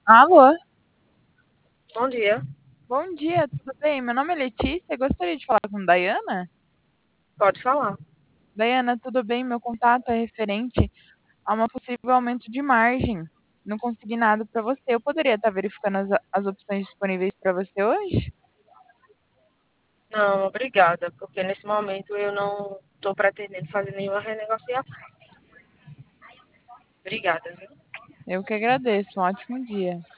Alô, Bom dia, bom dia, tudo bem? Meu nome é Letícia, eu gostaria de falar com Dayana. pode falar. Dayana, tudo bem? Meu contato é referente a um possível aumento de margem. Não consegui nada para você. Eu poderia estar verificando as opções disponíveis para você hoje? Não, obrigada, porque nesse momento eu não estou pretendendo fazer nenhuma renegociação. Obrigada, viu? Eu que agradeço. Um ótimo dia.